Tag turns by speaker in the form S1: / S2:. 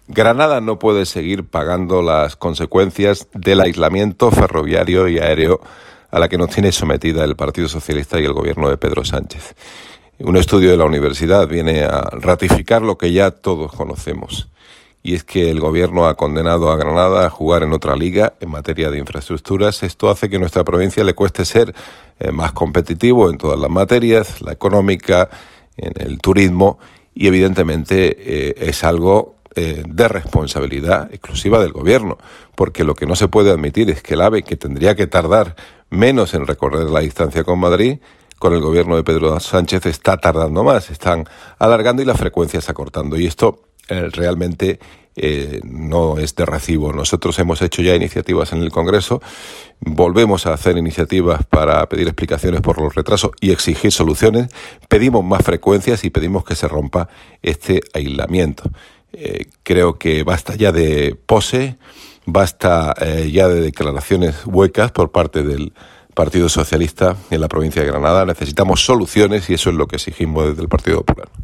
S1: Granada no puede seguir pagando las consecuencias del aislamiento ferroviario y aéreo a la que nos tiene sometida el Partido Socialista y el gobierno de Pedro Sánchez. Un estudio de la universidad viene a ratificar lo que ya todos conocemos, y es que el gobierno ha condenado a Granada a jugar en otra liga en materia de infraestructuras. Esto hace que a nuestra provincia le cueste ser más competitivo en todas las materias, la económica, en el turismo, y evidentemente es algo de responsabilidad exclusiva del gobierno, porque lo que no se puede admitir es que el AVE, que tendría que tardar menos en recorrer la distancia con Madrid, con el gobierno de Pedro Sánchez está tardando más, están alargando y las frecuencias acortando, y esto realmente no es de recibo. Nosotros hemos hecho ya iniciativas en el Congreso, volvemos a hacer iniciativas para pedir explicaciones por los retrasos y exigir soluciones, pedimos más frecuencias y pedimos que se rompa este aislamiento. Creo que basta ya de pose, basta ya de declaraciones huecas por parte del Partido Socialista en la provincia de Granada. Necesitamos soluciones y eso es lo que exigimos desde el Partido Popular.